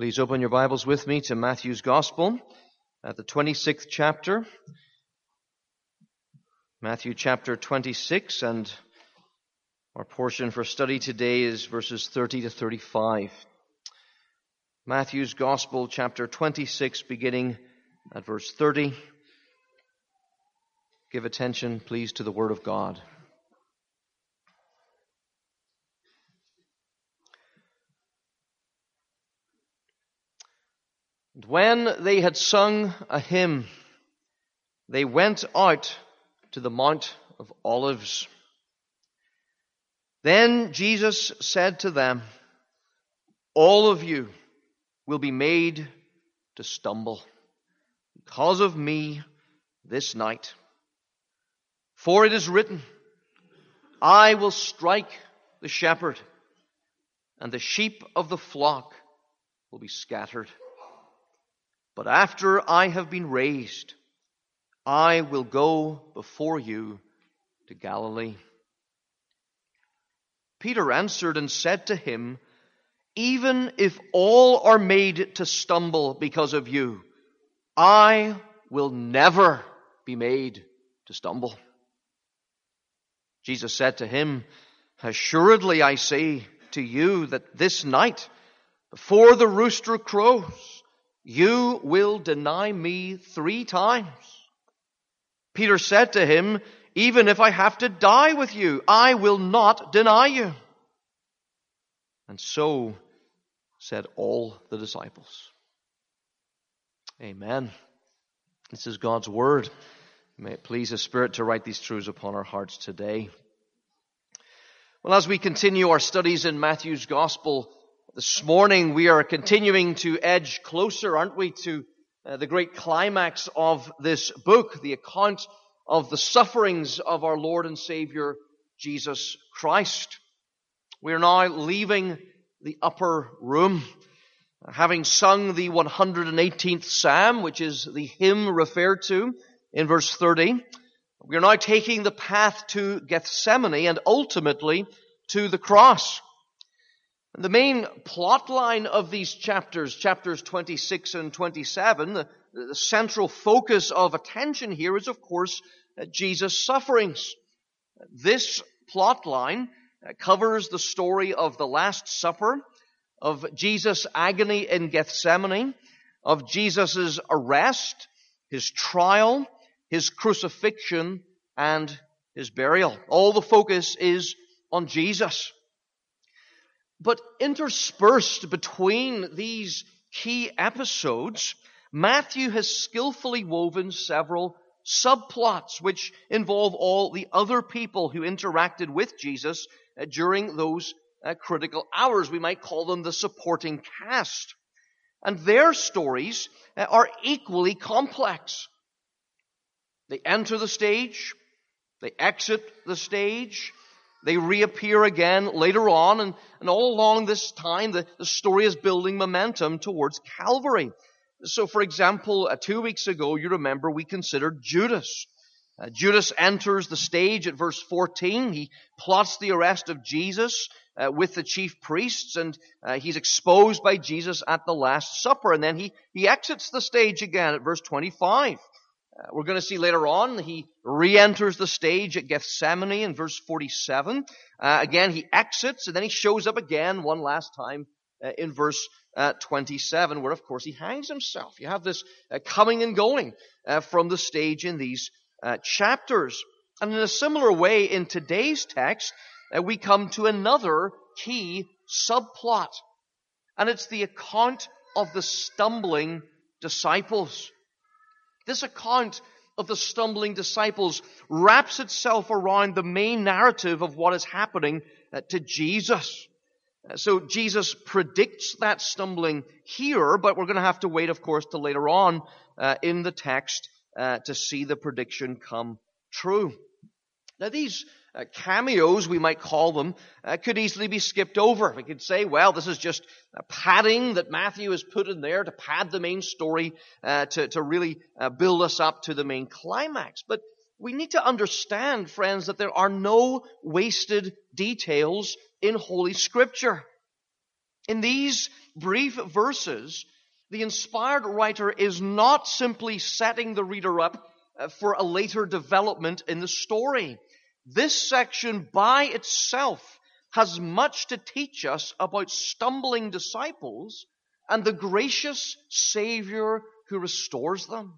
Please open your Bibles with me to Matthew's Gospel at the 26th chapter. Matthew chapter 26, and our portion for study today is verses 30 to 35. Matthew's Gospel chapter 26, beginning at verse 30. Give attention, please, to the Word of God. And when they had sung a hymn, they went out to the Mount of Olives. Then Jesus said to them, "All of you will be made to stumble because of me this night. For it is written, I will strike the shepherd, and the sheep of the flock will be scattered. But after I have been raised, I will go before you to Galilee." Peter answered and said to him, "Even if all are made to stumble because of you, I will never be made to stumble." Jesus said to him, "Assuredly I say to you that this night, before the rooster crows, you will deny me 3 times. Peter said to him, "Even if I have to die with you, I will not deny you." And so said all the disciples. Amen. This is God's word. May it please His Spirit to write these truths upon our hearts today. Well, as we continue our studies in Matthew's Gospel, this morning we are continuing to edge closer, aren't we, to the great climax of this book, the account of the sufferings of our Lord and Savior, Jesus Christ. We are now leaving the upper room, having sung the 118th Psalm, which is the hymn referred to in verse 30. We are now taking the path to Gethsemane and ultimately to the cross. The main plot line of these chapters 26 and 27, the central focus of attention here is, of course, Jesus' sufferings. This plot line covers the story of the Last Supper, of Jesus' agony in Gethsemane, of Jesus' arrest, His trial, His crucifixion, and His burial. All the focus is on Jesus. But interspersed between these key episodes, Matthew has skillfully woven several subplots which involve all the other people who interacted with Jesus during those critical hours. We might call them the supporting cast. And their stories are equally complex. They enter the stage, they exit the stage, they reappear again later on, and all along this time, the story is building momentum towards Calvary. So, for example, 2 weeks ago, you remember we considered Judas. Judas enters the stage at verse 14. He plots the arrest of Jesus with the chief priests, and he's exposed by Jesus at the Last Supper. And then he exits the stage again at verse 25. We're going to see later on, he re-enters the stage at Gethsemane in verse 47. Again, he exits, and then he shows up again one last time in verse 27, where, of course, he hangs himself. You have this coming and going from the stage in these chapters. And in a similar way, in today's text, we come to another key subplot. And it's the account of the stumbling disciples. This account of the stumbling disciples wraps itself around the main narrative of what is happening to Jesus. So Jesus predicts that stumbling here, but we're going to have to wait, of course, till later on in the text to see the prediction come true. Now, these cameos, we might call them, could easily be skipped over. We could say, well, this is just a padding that Matthew has put in there to pad the main story, to really build us up to the main climax. But we need to understand, friends, that there are no wasted details in Holy Scripture. In these brief verses, the inspired writer is not simply setting the reader up for a later development in the story. This section by itself has much to teach us about stumbling disciples and the gracious Savior who restores them.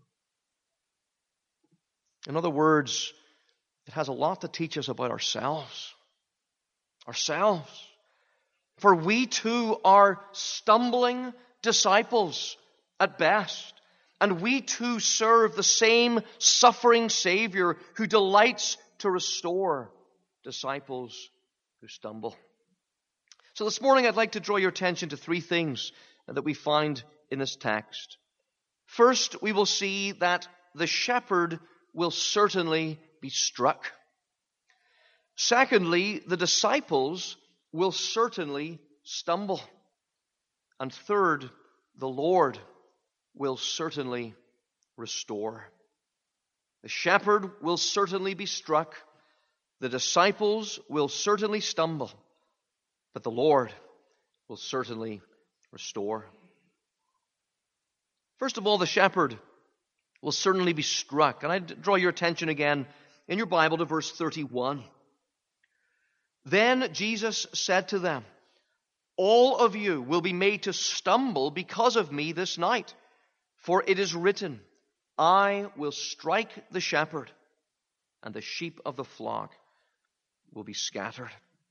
In other words, it has a lot to teach us about ourselves. Ourselves. For we too are stumbling disciples at best. And we too serve the same suffering Savior who delights to restore disciples who stumble. So this morning I'd like to draw your attention to three things that we find in this text. First, we will see that the shepherd will certainly be struck. Secondly, the disciples will certainly stumble. And third, the Lord will certainly restore. The shepherd will certainly be struck. The disciples will certainly stumble. But the Lord will certainly restore. First of all, the shepherd will certainly be struck. And I draw your attention again in your Bible to verse 31. Then Jesus said to them, all of you will be made to stumble because of me this night. For it is written, I will strike the shepherd, and the sheep of the flock will be scattered.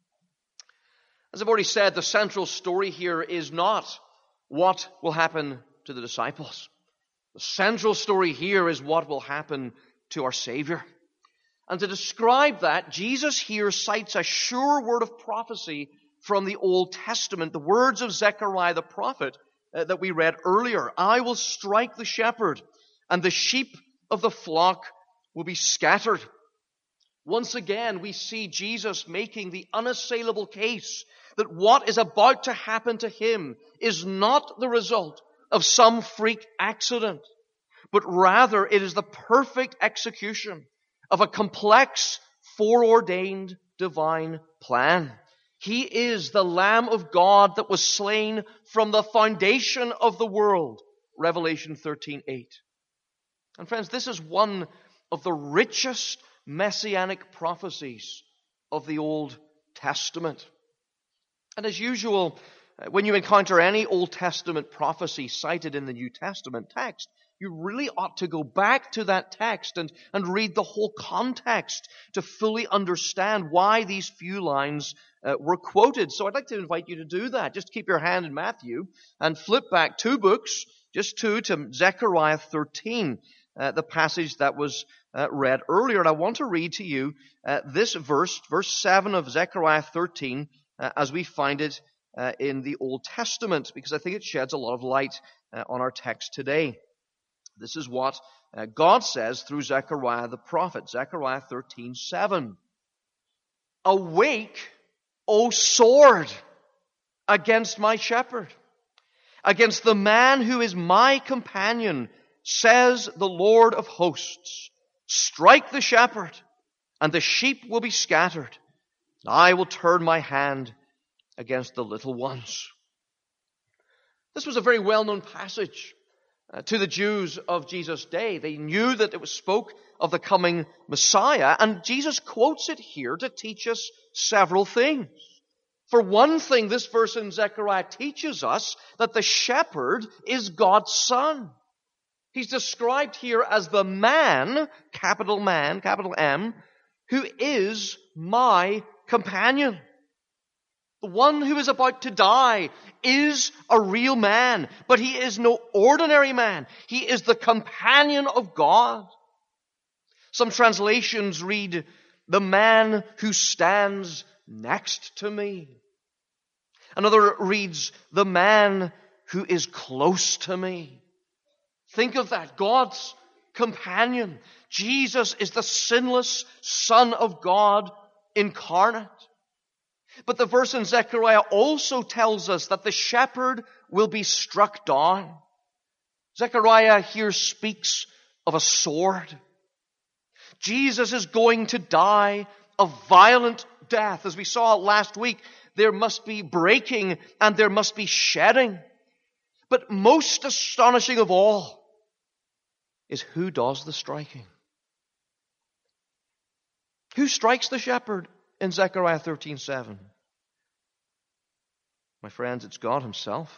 As I've already said, the central story here is not what will happen to the disciples. The central story here is what will happen to our Savior. And to describe that, Jesus here cites a sure word of prophecy from the Old Testament, the words of Zechariah the prophet that we read earlier. I will strike the shepherd, and the sheep of the flock will be scattered. Once again, we see Jesus making the unassailable case that what is about to happen to him is not the result of some freak accident, but rather it is the perfect execution of a complex, foreordained divine plan. He is the Lamb of God that was slain from the foundation of the world. Revelation 13:8. And friends, this is one of the richest messianic prophecies of the Old Testament. And as usual, when you encounter any Old Testament prophecy cited in the New Testament text, you really ought to go back to that text and read the whole context to fully understand why these few lines were quoted. So I'd like to invite you to do that. Just keep your hand in Matthew and flip back 2 books, just 2, to Zechariah 13, the passage that was read earlier. And I want to read to you this verse 7 of Zechariah 13, as we find it in the Old Testament, because I think it sheds a lot of light on our text today. This is what God says through Zechariah the prophet. Zechariah 13:7. Awake, O sword, against my shepherd, against the man who is my companion, says the Lord of hosts. Strike the shepherd, and the sheep will be scattered. And I will turn my hand against the little ones. This was a very well-known passage to the Jews of Jesus' day. They knew that it spoke of the coming Messiah, and Jesus quotes it here to teach us several things. For one thing, this verse in Zechariah teaches us that the shepherd is God's son. He's described here as the man, capital M, who is my companion. The one who is about to die is a real man, but he is no ordinary man. He is the companion of God. Some translations read, the man who stands next to me. Another reads, the man who is close to me. Think of that, God's companion. Jesus is the sinless Son of God incarnate. But the verse in Zechariah also tells us that the shepherd will be struck down. Zechariah here speaks of a sword. Jesus is going to die a violent death. As we saw last week, there must be breaking, and there must be shedding. But most astonishing of all is who does the striking. Who strikes the shepherd in Zechariah 13:7? My friends, it's God himself.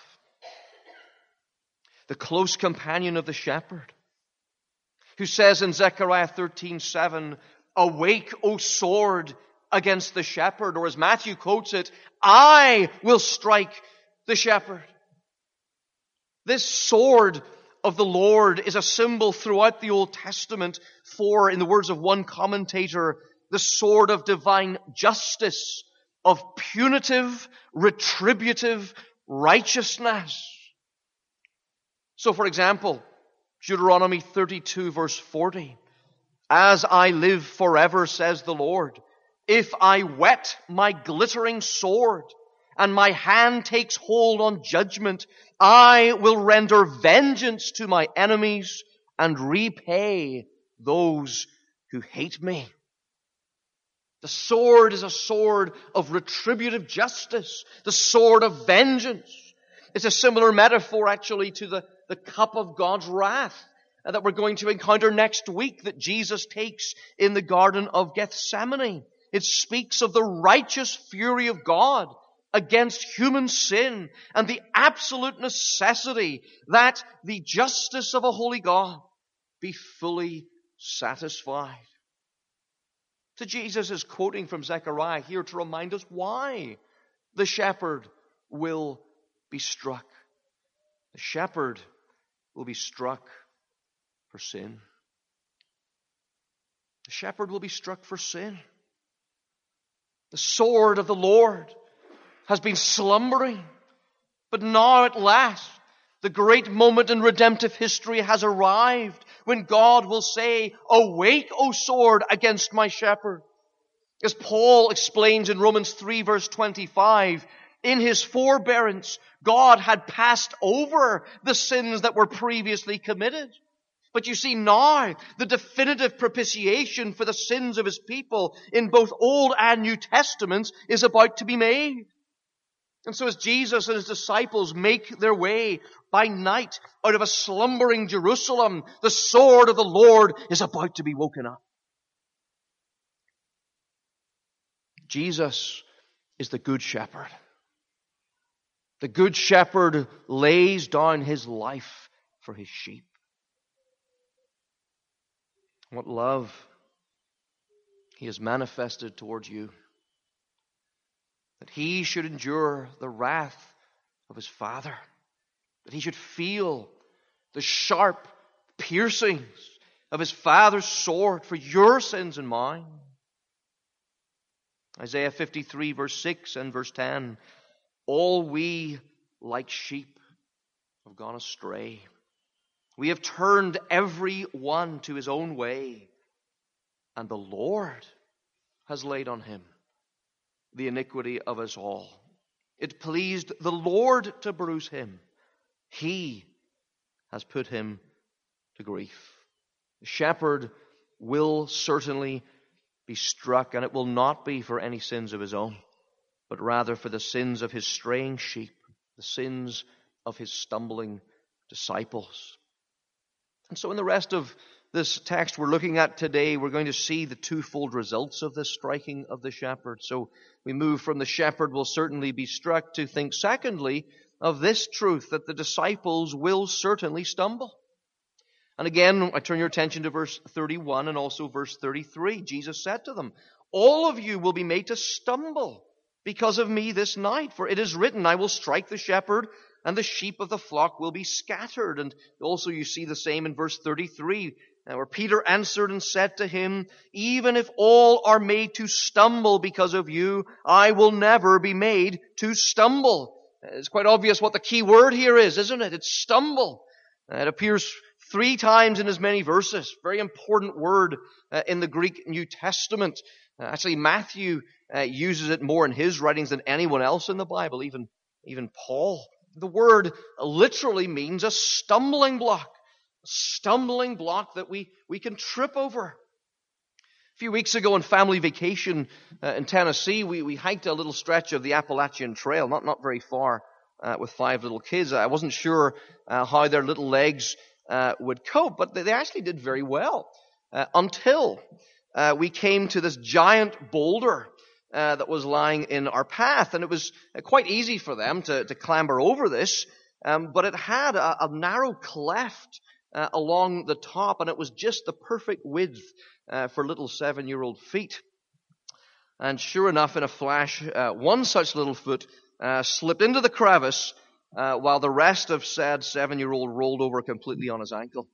The close companion of the shepherd, who says in Zechariah 13:7, "Awake, O sword, against the shepherd," or as Matthew quotes it, "I will strike the shepherd." This sword of the Lord is a symbol throughout the Old Testament for, in the words of one commentator, the sword of divine justice, of punitive, retributive righteousness. So, for example, Deuteronomy 32 verse 40, "As I live forever, says the Lord, if I whet my glittering sword, and my hand takes hold on judgment, I will render vengeance to my enemies and repay those who hate me." The sword is a sword of retributive justice, the sword of vengeance. It's a similar metaphor actually to the cup of God's wrath that we're going to encounter next week that Jesus takes in the Garden of Gethsemane. It speaks of the righteous fury of God against human sin and the absolute necessity that the justice of a holy God be fully satisfied. So Jesus is quoting from Zechariah here to remind us why the shepherd will be struck. The shepherd will be struck for sin. The shepherd will be struck for sin. The sword of the Lord has been slumbering, but now at last the great moment in redemptive history has arrived when God will say, "Awake, O sword, against my shepherd." As Paul explains in Romans 3 verse 25, in his forbearance, God had passed over the sins that were previously committed. But you see now, the definitive propitiation for the sins of his people in both Old and New Testaments is about to be made. And so as Jesus and his disciples make their way by night out of a slumbering Jerusalem, the sword of the Lord is about to be woken up. Jesus is the good shepherd. The good shepherd lays down his life for his sheep. What love he has manifested towards you, that he should endure the wrath of his Father, that he should feel the sharp piercings of his Father's sword for your sins and mine. Isaiah 53 verse 6 and verse 10, "All we like sheep have gone astray. We have turned every one to his own way, and the Lord has laid on him the iniquity of us all. It pleased the Lord to bruise him. He has put him to grief." The shepherd will certainly be struck, and it will not be for any sins of his own, but rather for the sins of his straying sheep, the sins of his stumbling disciples. And so in the rest of this text we're looking at today, we're going to see the twofold results of this striking of the shepherd. So we move from the shepherd will certainly be struck to think secondly of this truth, that the disciples will certainly stumble. And again, I turn your attention to verse 31 and also verse 33. Jesus said to them, "All of you will be made to stumble because of me this night. For it is written, I will strike the shepherd, and the sheep of the flock will be scattered." And also you see the same in verse 33, where Peter answered and said to him, "Even if all are made to stumble because of you, I will never be made to stumble." It's quite obvious what the key word here is, isn't it? It's stumble. It appears 3 times in as many verses. Very important word in the Greek New Testament. Actually, Matthew uses it more in his writings than anyone else in the Bible, even Paul. The word literally means a stumbling block that we can trip over. A few weeks ago on family vacation in Tennessee, we hiked a little stretch of the Appalachian Trail, not very far, with 5 little kids. I wasn't sure how their little legs would cope, but they actually did very well until we came to this giant boulder that was lying in our path. And it was quite easy for them to clamber over this, but it had a narrow cleft along the top, and it was just the perfect width for little 7-year-old feet. And sure enough, in a flash, one such little foot slipped into the crevice while the rest of said 7-year-old rolled over completely on his ankle.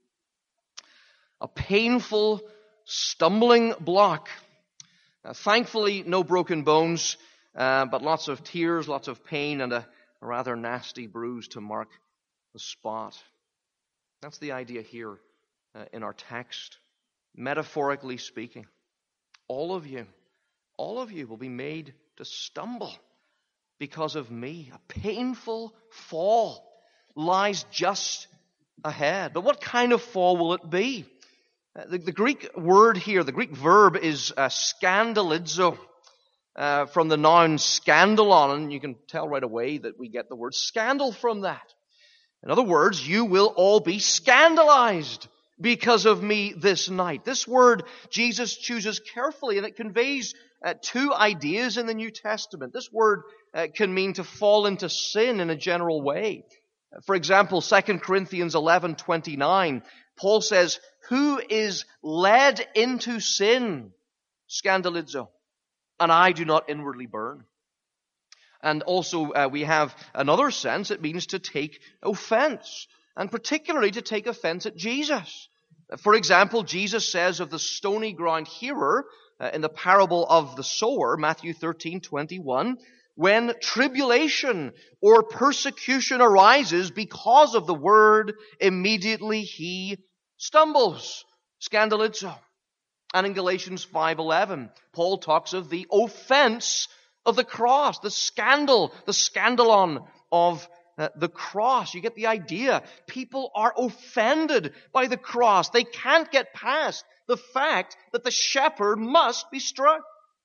A painful, stumbling block. Thankfully, no broken bones, but lots of tears, lots of pain, and a rather nasty bruise to mark the spot. That's the idea here in our text. Metaphorically speaking, all of you will be made to stumble because of me. A painful fall lies just ahead. But what kind of fall will it be? The Greek word here, the Greek verb is scandalizo, from the noun scandalon, and you can tell right away that we get the word scandal from that. In other words, you will all be scandalized because of me this night. This word Jesus chooses carefully, and it conveys 2 ideas in the New Testament. This word can mean to fall into sin in a general way. For example, 2 Corinthians 11:29, Paul says, "Who is led into sin, scandalizo, and I do not inwardly burn." And also we have another sense. It means to take offense, and particularly to take offense at Jesus. For example, Jesus says of the stony ground hearer in the parable of the sower, Matthew 13:21, when tribulation or persecution arises because of the word, immediately he stumbles, scandalizo. And in Galatians 5:11, Paul talks of the offense of the cross, the scandal, the scandalon of the cross. You get the idea. People are offended by the cross. They can't get past the fact that the shepherd must be struck.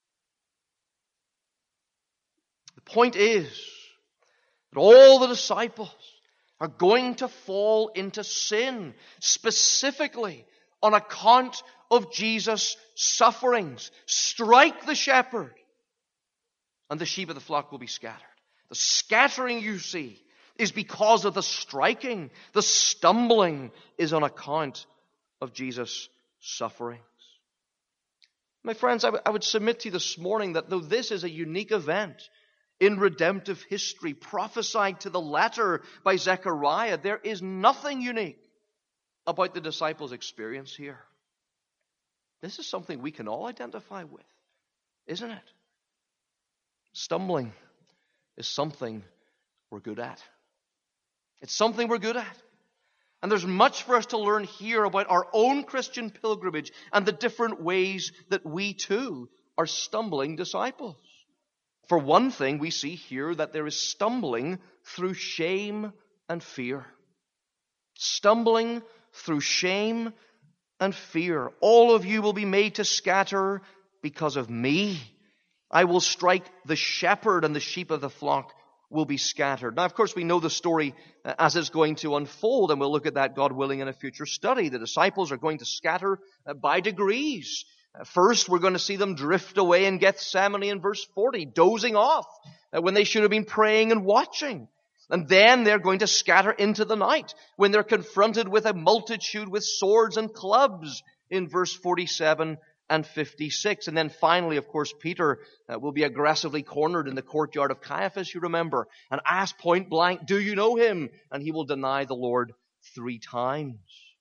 The point is that all the disciples are going to fall into sin, specifically on account of Jesus' sufferings. Strike the shepherd, and the sheep of the flock will be scattered. The scattering you see is because of the striking. The stumbling is on account of Jesus' sufferings. My friends, I would submit to you this morning that though this is a unique event in redemptive history, prophesied to the letter by Zechariah, there is nothing unique about the disciples' experience here. This is something we can all identify with, isn't it? Stumbling is something we're good at. It's something we're good at. And there's much for us to learn here about our own Christian pilgrimage and the different ways that we too are stumbling disciples. For one thing, we see here that there is stumbling through shame and fear. Stumbling through shame and fear. All of you will be made to scatter because of me. I will strike the shepherd, and the sheep of the flock will be scattered. Now, of course, we know the story as it's going to unfold, and we'll look at that, God willing, in a future study. The disciples are going to scatter by degrees. First, we're going to see them drift away in Gethsemane in verse 40, dozing off when they should have been praying and watching. And then they're going to scatter into the night when they're confronted with a multitude with swords and clubs in verse 47 and 56. And then finally, of course, Peter will be aggressively cornered in the courtyard of Caiaphas, you remember, and asked point blank, "Do you know him?" And he will deny the Lord 3 times.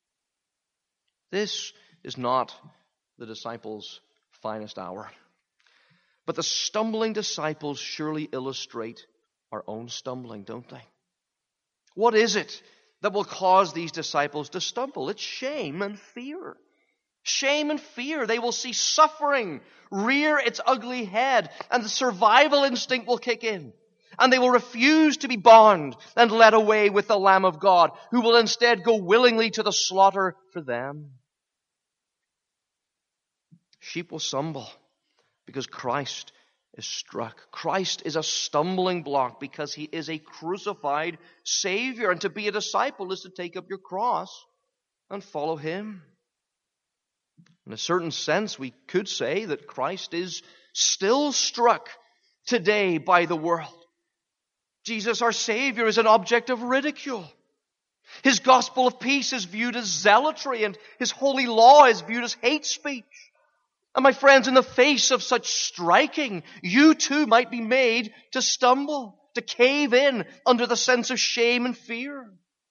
This is not the disciples' finest hour. But the stumbling disciples surely illustrate our own stumbling, don't they? What is it that will cause these disciples to stumble? It's shame and fear. Shame and fear. They will see suffering rear its ugly head, and the survival instinct will kick in. And they will refuse to be bound and led away with the Lamb of God, who will instead go willingly to the slaughter for them. Sheep will stumble because Christ is struck. Christ is a stumbling block because he is a crucified Savior. And to be a disciple is to take up your cross and follow him. In a certain sense, we could say that Christ is still struck today by the world. Jesus, our Savior, is an object of ridicule. His gospel of peace is viewed as zealotry, and his holy law is viewed as hate speech. And my friends, in the face of such striking, you too might be made to stumble, to cave in under the sense of shame and fear.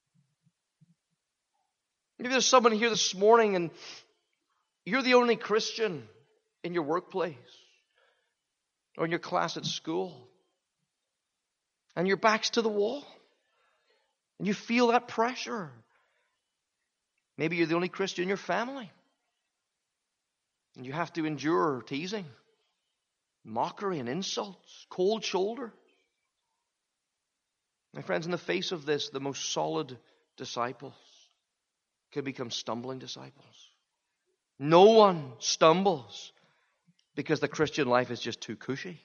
Maybe there's someone here this morning and you're the only Christian in your workplace or in your class at school. And your back's to the wall. And you feel that pressure. Maybe you're the only Christian in your family. And you have to endure teasing, mockery and insults, cold shoulder. My friends, in the face of this, the most solid disciples can become stumbling disciples. No one stumbles because the Christian life is just too cushy.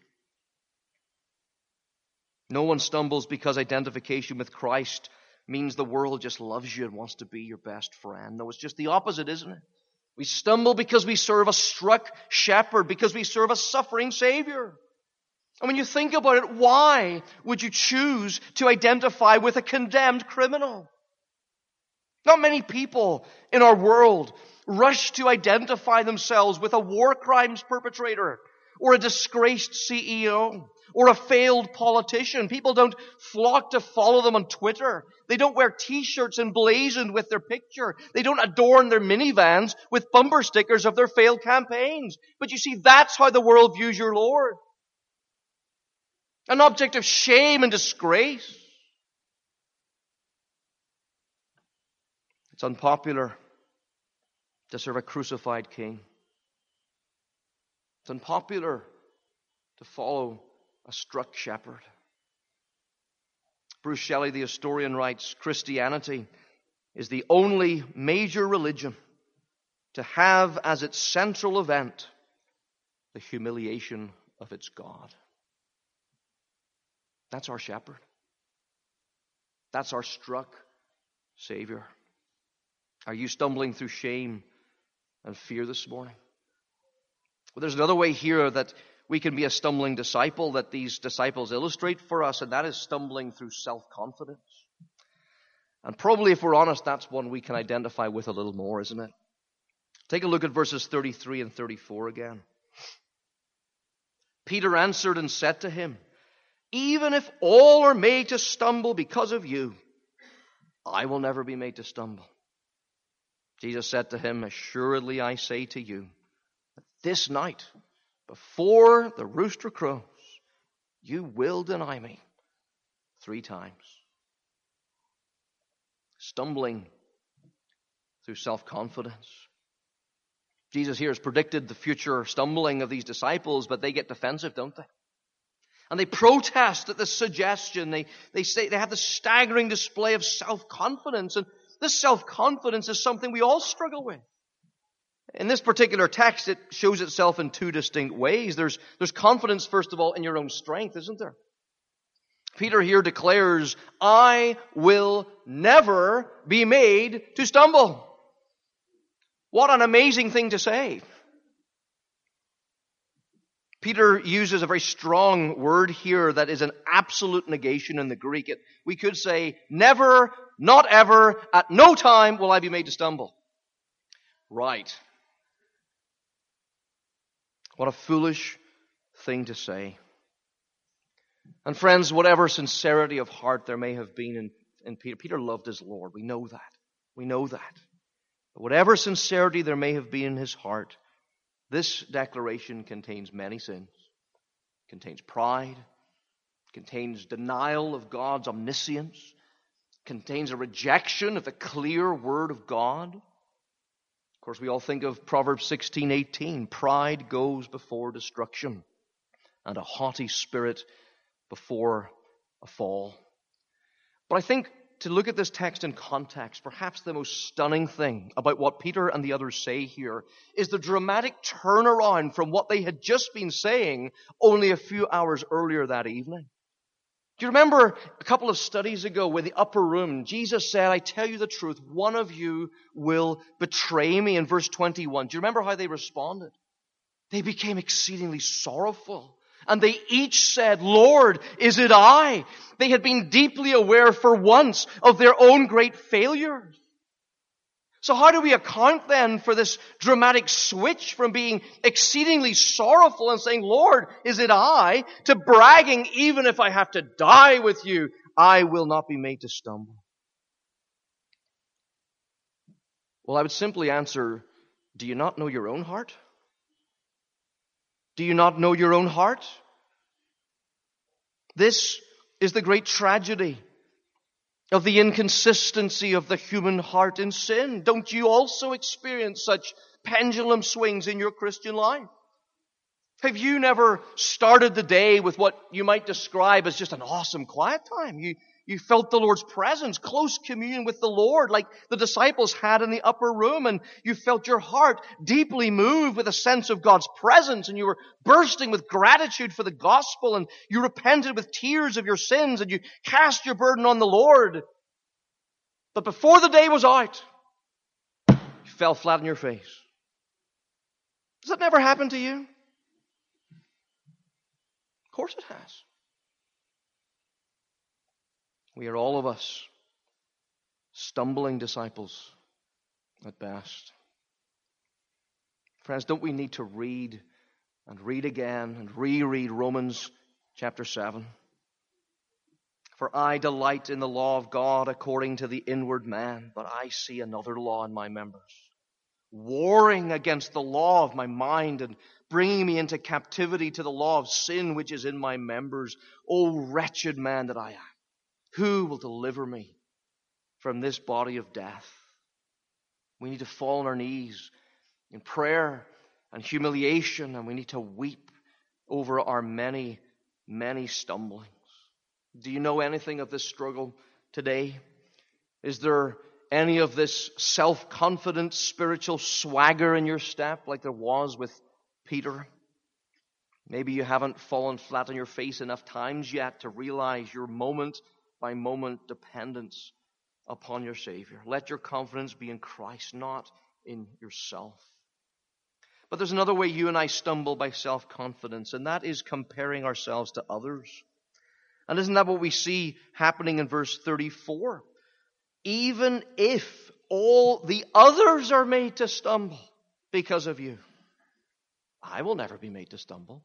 No one stumbles because identification with Christ means the world just loves you and wants to be your best friend. No, it's just the opposite, isn't it? We stumble because we serve a struck shepherd, because we serve a suffering Savior. And when you think about it, why would you choose to identify with a condemned criminal? Not many people in our world rush to identify themselves with a war crimes perpetrator or a disgraced CEO or a failed politician. People don't flock to follow them on Twitter. They don't wear t-shirts emblazoned with their picture. They don't adorn their minivans with bumper stickers of their failed campaigns. But you see, that's how the world views your Lord. An object of shame and disgrace. It's unpopular to serve a crucified king. It's unpopular to follow a struck shepherd. Bruce Shelley, the historian, writes, Christianity is the only major religion to have as its central event the humiliation of its God. That's our shepherd. That's our struck Savior. Are you stumbling through shame and fear this morning? Well, there's another way here that we can be a stumbling disciple that these disciples illustrate for us, and that is stumbling through self-confidence. And probably, if we're honest, that's one we can identify with a little more, isn't it? Take a look at verses 33 and 34 again. Peter answered and said to him, even if all are made to stumble because of you, I will never be made to stumble. Jesus said to him, assuredly I say to you, that this night, before the rooster crows, you will deny me 3 times. Stumbling through self-confidence. Jesus here has predicted the future stumbling of these disciples, but they get defensive, don't they? And they protest at this suggestion. They say they have this staggering display of self-confidence. And this self-confidence is something we all struggle with. In this particular text, it shows itself in 2 distinct ways. There's confidence, first of all, in your own strength, isn't there? Peter here declares, I will never be made to stumble. What an amazing thing to say. Peter uses a very strong word here that is an absolute negation in the Greek. We could say, never, not ever, at no time will I be made to stumble. Right. What a foolish thing to say. And friends, whatever sincerity of heart there may have been in Peter, Peter loved his Lord. We know that. We know that. But whatever sincerity there may have been in his heart, this declaration contains many sins. It contains pride. It contains denial of God's omniscience. It contains a rejection of the clear word of God. Of course, we all think of Proverbs 16:18. Pride goes before destruction, and a haughty spirit before a fall. But I think to look at this text in context, perhaps the most stunning thing about what Peter and the others say here is the dramatic turnaround from what they had just been saying only a few hours earlier that evening. Do you remember a couple of studies ago with the upper room, Jesus said, I tell you the truth, one of you will betray me in verse 21. Do you remember how they responded? They became exceedingly sorrowful. And they each said, Lord, is it I? They had been deeply aware for once of their own great failures. So how do we account then for this dramatic switch from being exceedingly sorrowful and saying, Lord, is it I? To bragging, even if I have to die with you, I will not be made to stumble. Well, I would simply answer, do you not know your own heart? Do you not know your own heart? This is the great tragedy of the inconsistency of the human heart in sin. Don't you also experience such pendulum swings in your Christian life? Have you never started the day with what you might describe as just an awesome quiet time? You felt the Lord's presence, close communion with the Lord, like the disciples had in the upper room, and you felt your heart deeply moved with a sense of God's presence, and you were bursting with gratitude for the gospel, and you repented with tears of your sins, and you cast your burden on the Lord. But before the day was out, you fell flat on your face. Does that never happen to you? Of course it has. We are all of us stumbling disciples at best. Friends, don't we need to read and read again and reread Romans chapter 7? For I delight in the law of God according to the inward man, but I see another law in my members, warring against the law of my mind and bringing me into captivity to the law of sin which is in my members. O wretched man that I am, who will deliver me from this body of death? We need to fall on our knees in prayer and humiliation, and we need to weep over our many, many stumblings. Do you know anything of this struggle today? Is there any of this self-confident spiritual swagger in your step like there was with Peter? Maybe you haven't fallen flat on your face enough times yet to realize your moment by moment dependence upon your Savior. Let your confidence be in Christ, not in yourself. But there's another way you and I stumble by self-confidence, and that is comparing ourselves to others. And isn't that what we see happening in verse 34? Even if all the others are made to stumble because of you, I will never be made to stumble.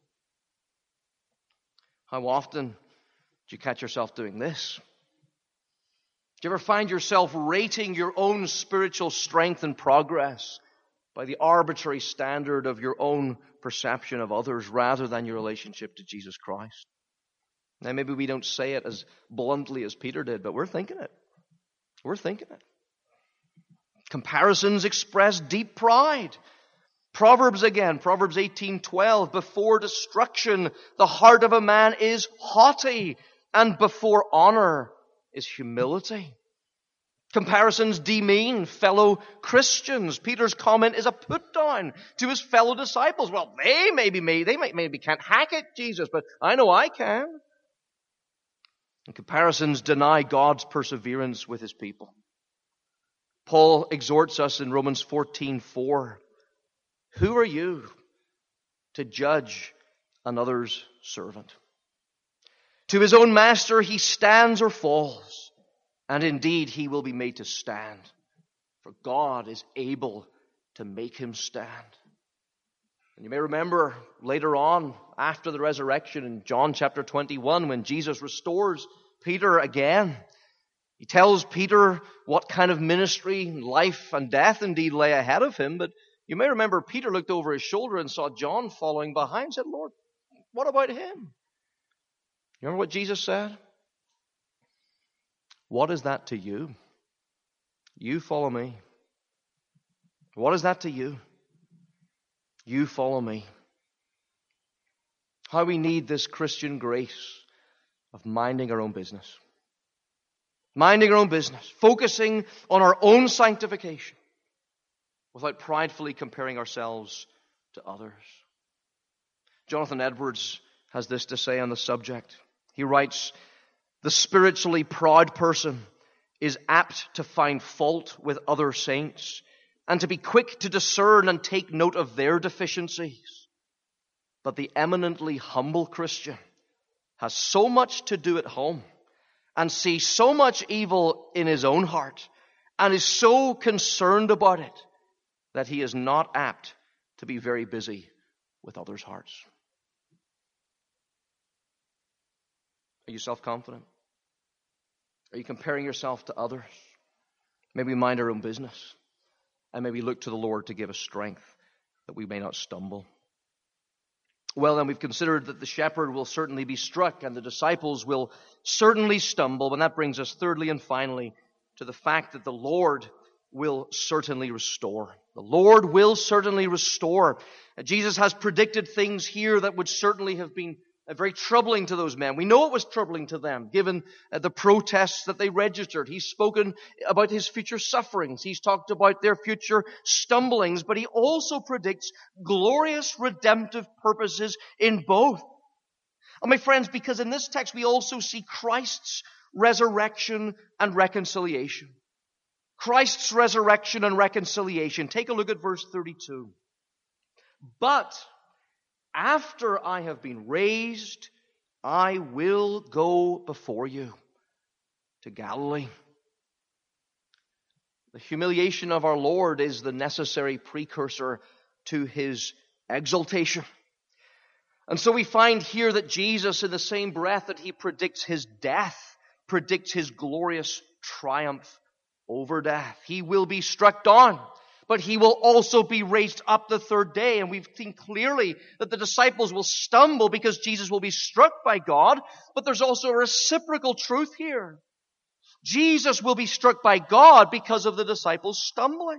How often do you catch yourself doing this? Do you ever find yourself rating your own spiritual strength and progress by the arbitrary standard of your own perception of others rather than your relationship to Jesus Christ? Now, maybe we don't say it as bluntly as Peter did, but we're thinking it. We're thinking it. Comparisons express deep pride. Proverbs again, Proverbs 18:12, before destruction the heart of a man is haughty, and before honor is humility. Comparisons demean fellow Christians. Peter's comment is a put down to his fellow disciples. Well, they maybe can't hack it, Jesus, but I know I can. And comparisons deny God's perseverance with his people. Paul exhorts us in Romans 14:4. Who are you to judge another's servant? To his own master he stands or falls, and indeed he will be made to stand, for God is able to make him stand. And you may remember later on, after the resurrection in John chapter 21, when Jesus restores Peter again, he tells Peter what kind of ministry, life, and death indeed lay ahead of him. But you may remember Peter looked over his shoulder and saw John following behind and said, Lord, what about him? You remember what Jesus said? What is that to you? You follow me. What is that to you? You follow me. How we need this Christian grace of minding our own business. minding our own business, focusing on our own sanctification, without pridefully comparing ourselves to others. Jonathan Edwards has this to say on the subject. He writes, "The spiritually proud person is apt to find fault with other saints and to be quick to discern and take note of their deficiencies. But the eminently humble Christian has so much to do at home and sees so much evil in his own heart and is so concerned about it that he is not apt to be very busy with others' hearts." Are you self-confident? Are you comparing yourself to others? Maybe mind our own business and maybe look to the Lord to give us strength that we may not stumble. Well, then we've considered that the shepherd will certainly be struck and the disciples will certainly stumble. And that brings us thirdly and finally to the fact that the Lord will certainly restore. The Lord will certainly restore. Jesus has predicted things here that would certainly have been very troubling to those men. We know it was troubling to them, given the protests that they registered. He's spoken about his future sufferings. He's talked about their future stumblings, but he also predicts glorious redemptive purposes in both. And my friends, because in this text we also see Christ's resurrection and reconciliation. Christ's resurrection and reconciliation. Take a look at verse 32. "But after I have been raised, I will go before you to Galilee." The humiliation of our Lord is the necessary precursor to his exaltation. And so we find here that Jesus, in the same breath that he predicts his death, predicts his glorious triumph over death. He will be struck down, but he will also be raised up the third day. And we've seen clearly that the disciples will stumble because Jesus will be struck by God. But there's also a reciprocal truth here. Jesus will be struck by God because of the disciples stumbling.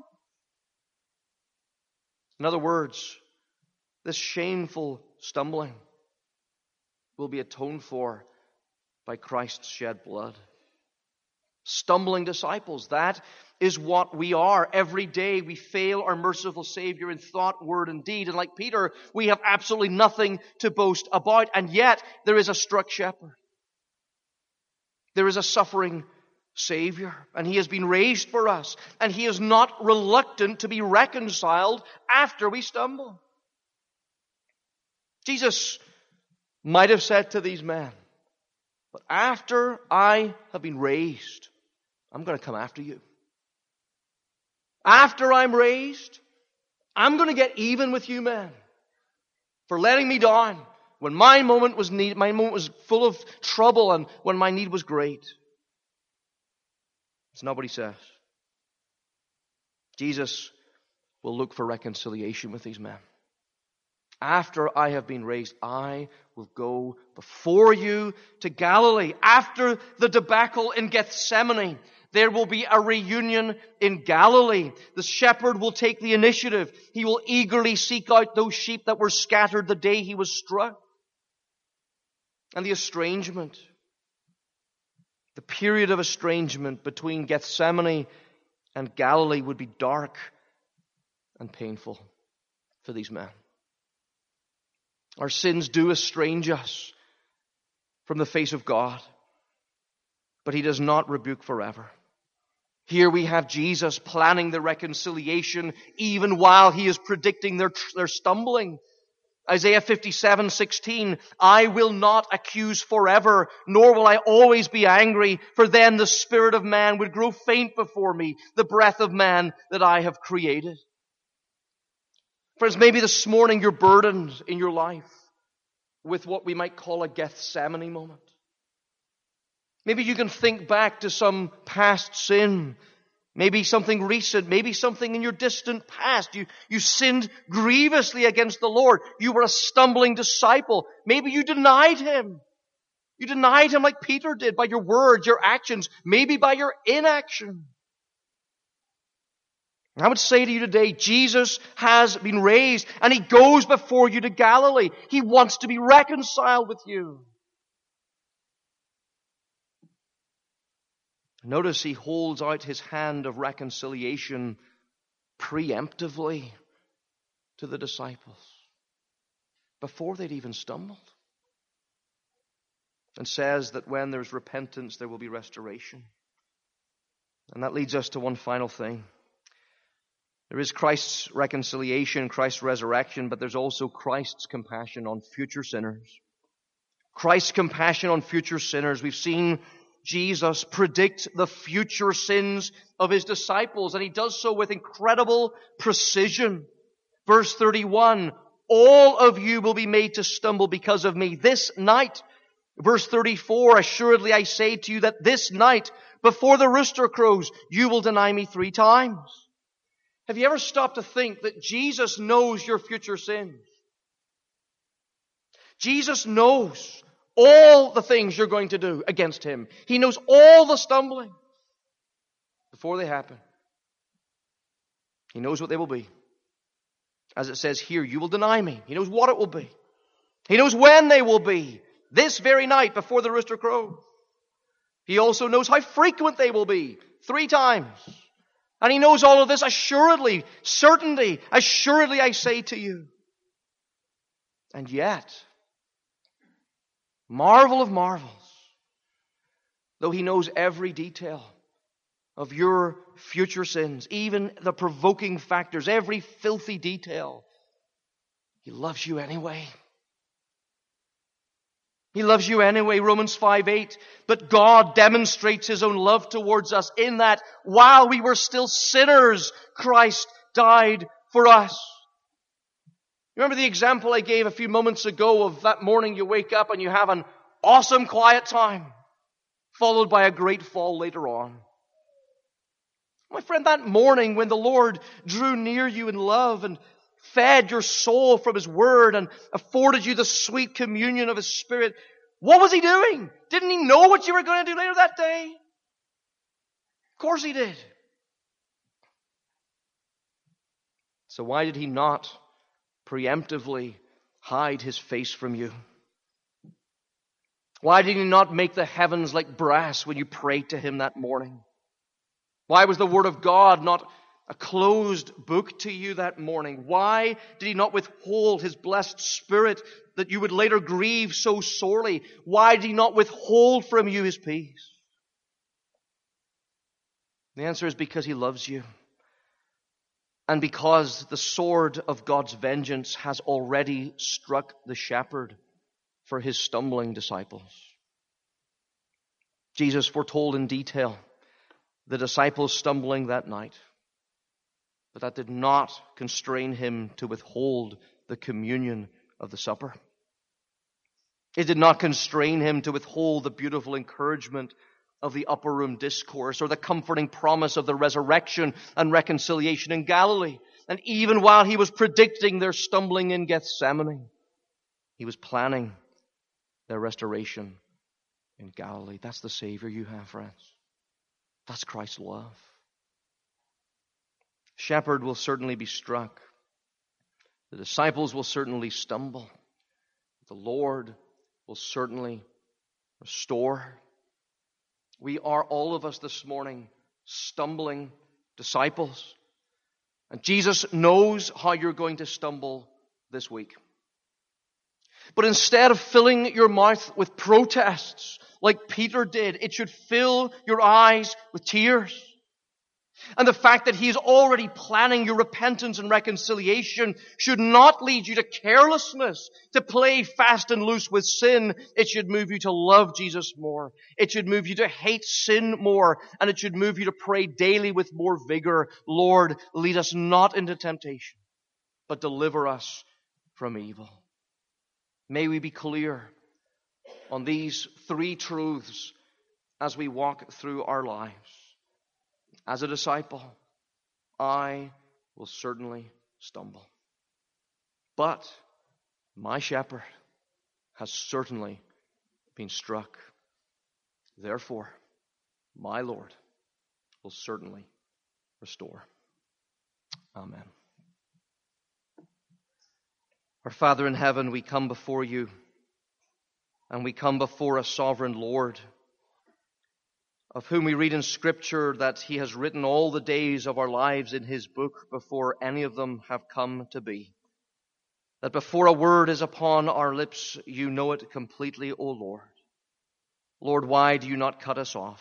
In other words, this shameful stumbling will be atoned for by Christ's shed blood. Stumbling disciples, that is what we are. Every day we fail our merciful Savior in thought, word, and deed. And like Peter, we have absolutely nothing to boast about. And yet, there is a struck shepherd. There is a suffering Savior. And he has been raised for us. And he is not reluctant to be reconciled after we stumble. Jesus might have said to these men, "But after I have been raised, I'm going to come after you. After I'm raised, I'm going to get even with you men for letting me down when my moment was full of trouble and when my need was great." It's not what he says. Jesus will look for reconciliation with these men. "After I have been raised, I will go before you to Galilee." After the debacle in Gethsemane, there will be a reunion in Galilee. The shepherd will take the initiative. He will eagerly seek out those sheep that were scattered the day he was struck. And the estrangement, the period of estrangement between Gethsemane and Galilee would be dark and painful for these men. Our sins do estrange us from the face of God, but he does not rebuke forever. Here we have Jesus planning the reconciliation even while he is predicting their stumbling. Isaiah 57:16, "I will not accuse forever, nor will I always be angry, for then the spirit of man would grow faint before me, the breath of man that I have created." Friends, maybe this morning you're burdened in your life with what we might call a Gethsemane moment. Maybe you can think back to some past sin. Maybe something recent. Maybe something in your distant past. You sinned grievously against the Lord. You were a stumbling disciple. Maybe you denied him. You denied him like Peter did by your words, your actions, maybe by your inaction. I would say to you today, Jesus has been raised and he goes before you to Galilee. He wants to be reconciled with you. Notice he holds out his hand of reconciliation preemptively to the disciples before they'd even stumbled, and says that when there's repentance, there will be restoration. And that leads us to one final thing. There is Christ's reconciliation, Christ's resurrection, but there's also Christ's compassion on future sinners. Christ's compassion on future sinners. We've seen Jesus predict the future sins of his disciples, and he does so with incredible precision. Verse 31, all of you will be made to stumble because of me this night. Verse 34, assuredly I say to you that this night, before the rooster crows, you will deny me 3 times. Have you ever stopped to think that Jesus knows your future sins? Jesus knows all the things you're going to do against him. He knows all the stumbling before they happen. He knows what they will be. As it says here, you will deny me. He knows what it will be. He knows when they will be. This very night before the rooster crows. He also knows how frequent they will be. 3 times. And he knows all of this assuredly, certainty, assuredly I say to you. And yet, marvel of marvels, though he knows every detail of your future sins, even the provoking factors, every filthy detail, he loves you anyway. He loves you anyway. Romans 5:8. But God demonstrates his own love towards us in that while we were still sinners, Christ died for us. Remember the example I gave a few moments ago of that morning you wake up and you have an awesome quiet time, followed by a great fall later on. My friend, that morning when the Lord drew near you in love and fed your soul from his word and afforded you the sweet communion of his Spirit, what was he doing? Didn't he know what you were going to do later that day? Of course he did. So why did he not preemptively hide his face from you? Why did he not make the heavens like brass when you prayed to him that morning? Why was the Word of God not a closed book to you that morning? Why did he not withhold his blessed Spirit that you would later grieve so sorely? Why did he not withhold from you his peace? The answer is because he loves you. And because the sword of God's vengeance has already struck the shepherd for his stumbling disciples. Jesus foretold in detail the disciples stumbling that night. But that did not constrain him to withhold the communion of the supper. It did not constrain him to withhold the beautiful encouragement of the upper room discourse or the comforting promise of the resurrection and reconciliation in Galilee. And even while he was predicting their stumbling in Gethsemane, he was planning their restoration in Galilee. That's the Savior you have, friends. That's Christ's love. Shepherd will certainly be struck. The disciples will certainly stumble. The Lord will certainly restore. We are, all of us this morning, stumbling disciples. And Jesus knows how you're going to stumble this week. But instead of filling your mouth with protests like Peter did, it should fill your eyes with tears. And the fact that he is already planning your repentance and reconciliation should not lead you to carelessness, to play fast and loose with sin. It should move you to love Jesus more. It should move you to hate sin more. And it should move you to pray daily with more vigor. Lord, lead us not into temptation, but deliver us from evil. May we be clear on these 3 truths as we walk through our lives. As a disciple, I will certainly stumble. But my shepherd has certainly been struck. Therefore, my Lord will certainly restore. Amen. Our Father in heaven, we come before you, and we come before a sovereign Lord, of whom we read in Scripture that he has written all the days of our lives in his book before any of them have come to be. That before a word is upon our lips, you know it completely, O Lord. Lord, why do you not cut us off?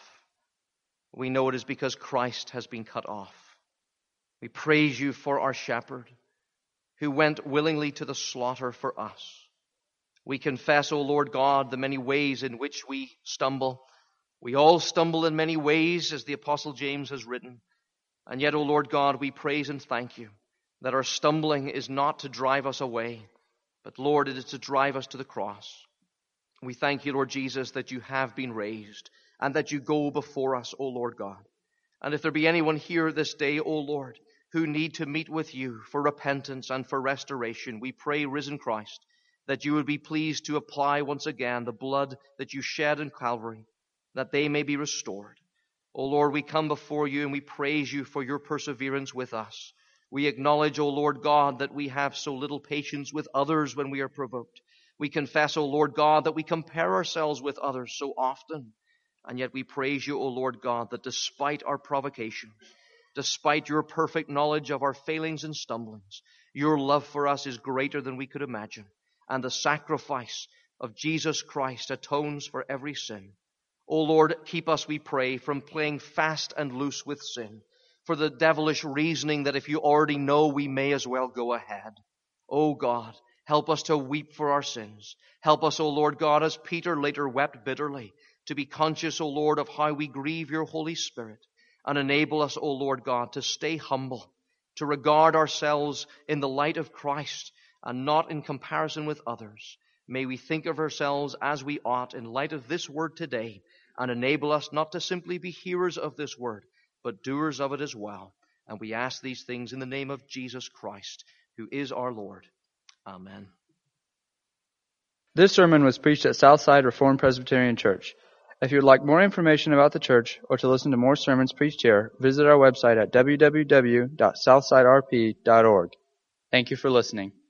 We know it is because Christ has been cut off. We praise you for our shepherd, who went willingly to the slaughter for us. We confess, O Lord God, the many ways in which we stumble. We all stumble in many ways, as the Apostle James has written. And yet, O Lord God, we praise and thank you that our stumbling is not to drive us away, but, Lord, it is to drive us to the cross. We thank you, Lord Jesus, that you have been raised and that you go before us, O Lord God. And if there be anyone here this day, O Lord, who need to meet with you for repentance and for restoration, we pray, risen Christ, that you would be pleased to apply once again the blood that you shed in Calvary, that they may be restored. O Lord, we come before you and we praise you for your perseverance with us. We acknowledge, O Lord God, that we have so little patience with others when we are provoked. We confess, O Lord God, that we compare ourselves with others so often. And yet we praise you, O Lord God, that despite our provocation, despite your perfect knowledge of our failings and stumblings, your love for us is greater than we could imagine. And the sacrifice of Jesus Christ atones for every sin. O Lord, keep us, we pray, from playing fast and loose with sin, for the devilish reasoning that if you already know, we may as well go ahead. O God, help us to weep for our sins. Help us, O Lord God, as Peter later wept bitterly, to be conscious, O Lord, of how we grieve your Holy Spirit, and enable us, O Lord God, to stay humble, to regard ourselves in the light of Christ and not in comparison with others. May we think of ourselves as we ought in light of this word today, and enable us not to simply be hearers of this word, but doers of it as well. And we ask these things in the name of Jesus Christ, who is our Lord. Amen. This sermon was preached at Southside Reformed Presbyterian Church. If you would like more information about the church or to listen to more sermons preached here, visit our website at www.southsiderp.org. Thank you for listening.